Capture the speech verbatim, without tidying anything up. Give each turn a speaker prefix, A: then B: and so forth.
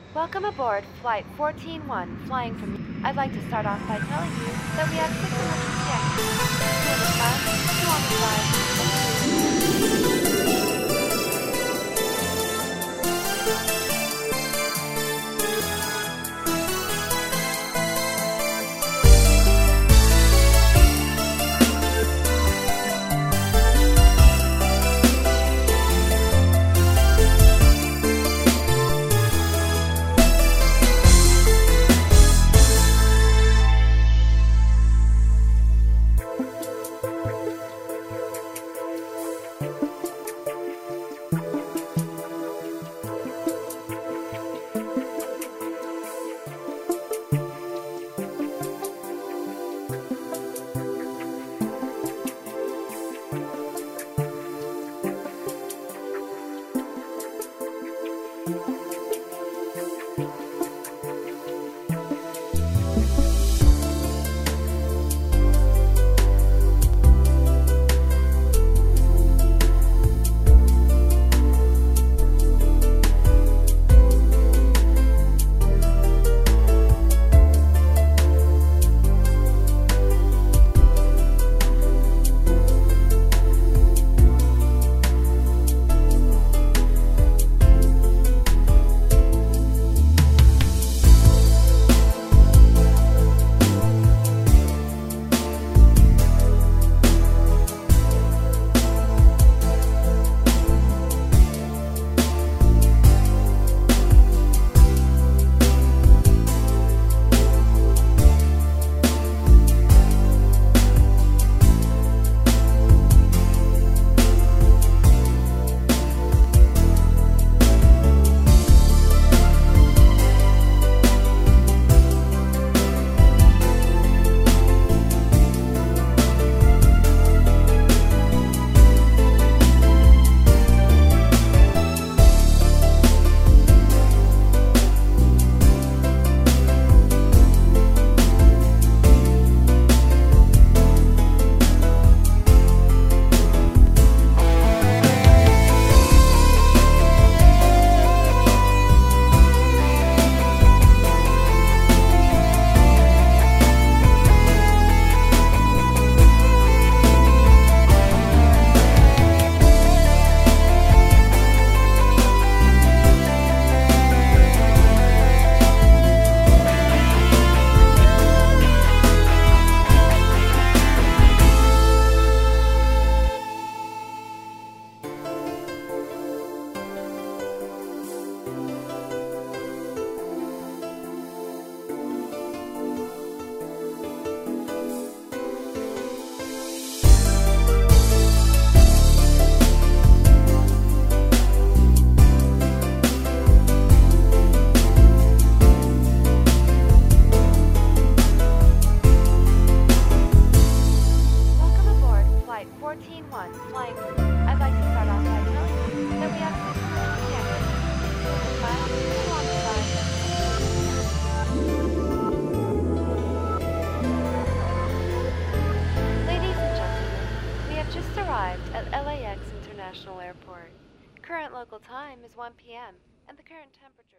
A: Welcome aboard Flight fourteen one, flying from... I'd like to start off by telling you that we have six emergency exits. Two in the front, two on the side, and two... fourteen one, flying from... I'd like to start off by telling you that we have six emergency exits. Two in the front, two on the side, and two... Ladies and gentlemen, we have just arrived at L A X International Airport. Current local time is one p m, and the current temperature...